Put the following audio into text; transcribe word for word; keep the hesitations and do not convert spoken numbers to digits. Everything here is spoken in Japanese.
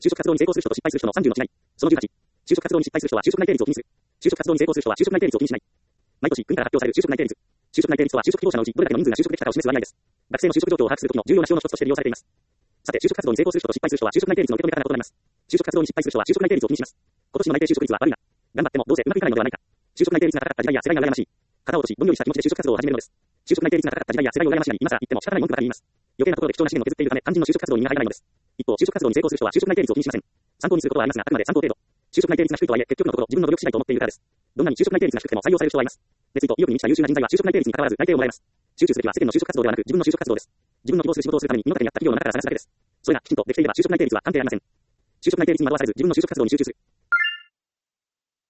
就職活動に成功する人と失敗する人のさんじゅうの違い。そのじゅうはち。就職活動に失敗する人は就職内定率を気にする。就職活動に成功する人は就職内定率を気にしない。毎年国から発表される就職内定率。就職内定率とは就職希望者のうちどれだけの人数が就職できたかを示す割合です。学生の就職状況を把握するときの重要な指標の一つとして利用されています。さて、就職活動に成功する人と失敗する人は就職内定率の受け止め方が異なります。就職活動に失敗する人は就職内定率を気にします。今年の内定就職率は悪いな。頑張ってもどうせうまくいかないのではないか。就職内定率が高かった時代や世代が羨ましい。肩を落とし、どんよりした気持ちで就職活動を始めるのです。就職内定率が高かった時代や世代を羨ましいがに、今更言っても仕方ない文句ばかり言います。余計なところで貴重な資源を削っているため、肝心の就職活動に身が入らないのです。一方、就職活動に成功する人は就職内定率を気にしません。参考にすることはありますが、あくまで参考程度。就職内定率が低いとはいえ、結局のところ自分の努力次第と思っているからです。どんなに就職内定率が低くても採用される人はいます。熱意と意欲に満ちた優秀な人材は就職内定率に関わらず内定をもらえます。集中すべきは世間の就職活動ではなく自分の就職活動です。自分の希望する仕事をするために身の丈に合った企業の中から探すだけです。それがきちんとできていれば就職内定率は関係ありません。就職内定率に惑わされず自分の就職活動に集中する。